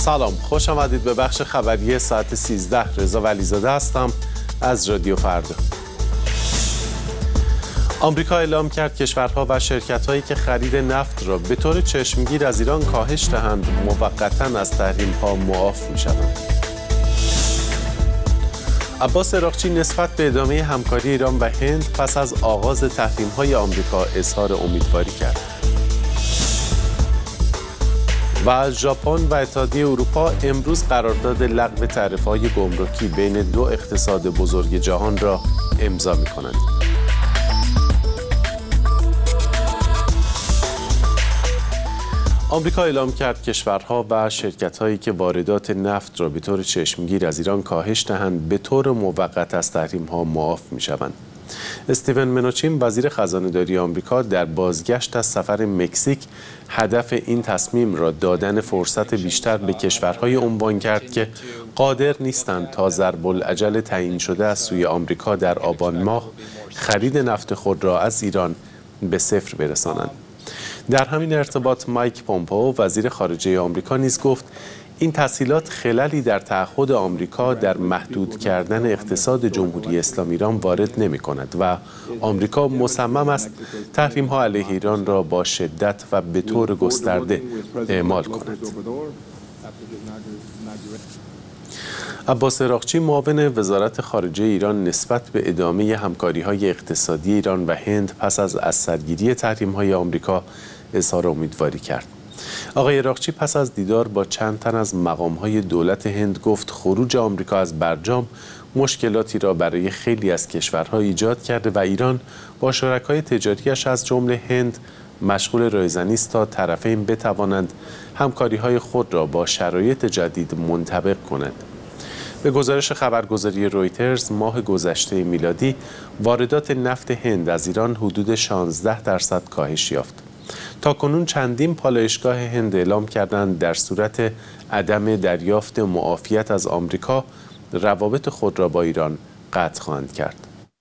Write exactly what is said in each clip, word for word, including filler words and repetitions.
سلام، خوش آمدید به بخش خبری ساعت سیزده. رضا ولیزاده هستم از رادیو فردا. آمریکا اعلام کرد کشورها و شرکت‌هایی که خرید نفت را به طور چشمگیر از ایران کاهش دهند موقتاً از تحریم‌ها معاف می‌شوند. عباس عراقچی نسبت به ادامه همکاری ایران و هند پس از آغاز تحریم‌های آمریکا اظهار امیدواری کرد. و ژاپن و اتحادیه اروپا امروز قرارداد لغو تعرفه‌های گمرکی بین دو اقتصاد بزرگ جهان را امضا می‌کنند. آمریکا اعلام کرد کشورها و شرکت‌هایی که واردات نفت را به طور چشمگیر از ایران کاهش دهند به طور موقت از تحریم‌ها معاف می‌شوند. استیون منوچین وزیر خزانه‌داری آمریکا در بازگشت از سفر مکزیک هدف این تصمیم را دادن فرصت بیشتر به کشورهای عنوان کرد که قادر نیستند تا ضرب الاجل تعیین شده از سوی آمریکا در آبان ماه خرید نفت خود را از ایران به صفر برسانند. در همین ارتباط مایک پومپئو وزیر خارجه آمریکا نیز گفت این تسهیلات خللی در تعهد آمریکا در محدود کردن اقتصاد جمهوری اسلامی ایران وارد نمی کند و آمریکا مصمم است تحریم‌ها علیه ایران را با شدت و به طور گسترده اعمال کند. عباس عراقچی معاون وزارت خارجه ایران نسبت به ادامه همکاری‌های اقتصادی ایران و هند پس از از سرگیری تحریم‌های آمریکا اظهار امیدواری کرد. آقای عراقچی پس از دیدار با چند تن از مقام‌های دولت هند گفت خروج آمریکا از برجام مشکلاتی را برای خیلی از کشورها ایجاد کرده و ایران با شرکای تجاریش از جمله هند مشغول رایزنی است تا طرفین بتوانند همکاری‌های خود را با شرایط جدید منطبق کنند. به گزارش خبرگزاری رویترز ماه گذشته میلادی واردات نفت هند از ایران حدود شانزده درصد کاهش یافت. تاکنون چندین پالایشگاه هند اعلام کردند در صورت عدم دریافت معافیت از آمریکا روابط خود را با ایران قطع خواهند کرد.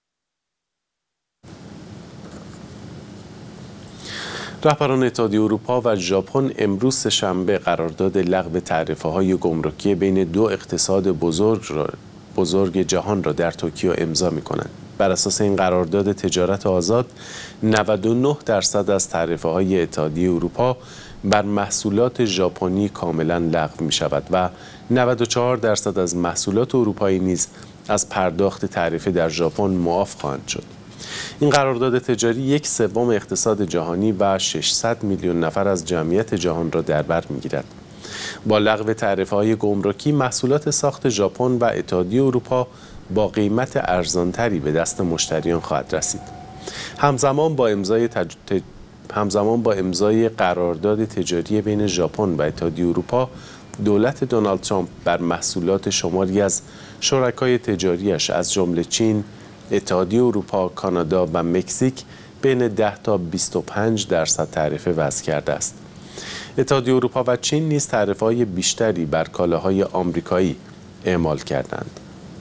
رهبران اتحادیه اروپا و ژاپن امروز سه‌شنبه قرارداد لغو تعرفه‌های گمرکی بین دو اقتصاد بزرگ را بزرگ جهان را در توکیو امضا می‌کنند. بر اساس این قرارداد تجارت آزاد نود و نه درصد از تعرفه‌های اتحادیه اروپا بر محصولات ژاپنی کاملا لغو می‌شود و نود و چهار درصد از محصولات اروپایی نیز از پرداخت تعرفه در ژاپن معاف خواهند شد. این قرارداد تجاری یک سوم اقتصاد جهانی و ششصد میلیون نفر از جمعیت جهان را در بر می‌گیرد. با لغو تعرفه‌های گمرکی محصولات ساخت ژاپن و اتحادیه اروپا با قیمت ارزانتری به دست مشتریان خواهد رسید. همزمان با امضای تج... تج... همزمان با امضای قرارداد تجاری بین ژاپن و اتحادیه اروپا، دولت دونالد ترامپ بر محصولات شماری از شرکای تجاریش از جمله چین، اتحادیه اروپا، کانادا و مکزیک بین ده تا بیست و پنج درصد تعرفه وضع کرده است. اتحادیه اروپا و چین نیز تعرفه‌های بیشتری بر کالاهای آمریکایی اعمال کردند.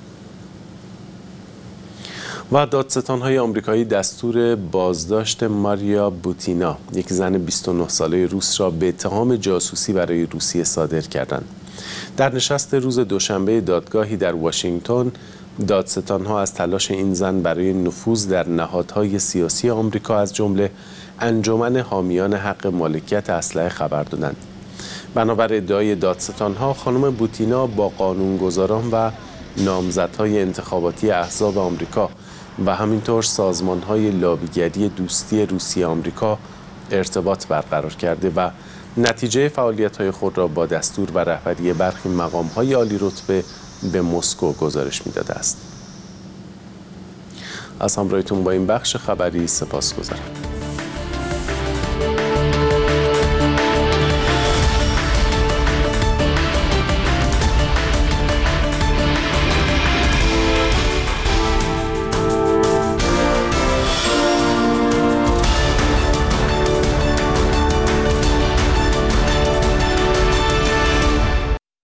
و دادستان‌های آمریکایی دستور بازداشت ماریا بوتینا، یک زن بیست و نه ساله روس را به اتهام جاسوسی برای روسیه صادر کردند. در نشست روز دوشنبه دادگاهی در واشنگتن، دادستان‌ها از تلاش این زن برای نفوذ در نهادهای سیاسی آمریکا از جمله انجمن حامیان حق مالکیت اسلحه خبر دادند. بنابر ادعای دادستان‌ها، خانم بوتینا با قانونگذاران و نامزدهای انتخاباتی احزاب آمریکا و همینطور سازمان‌های لابیگری دوستی روسیه آمریکا ارتباط برقرار کرده و نتیجه فعالیت‌های خود را با دستور و رهبری برخی مقام‌های عالی رتبه به مسکو گزارش می‌داده است. از همراهیتون با این بخش خبری سپاسگزارم.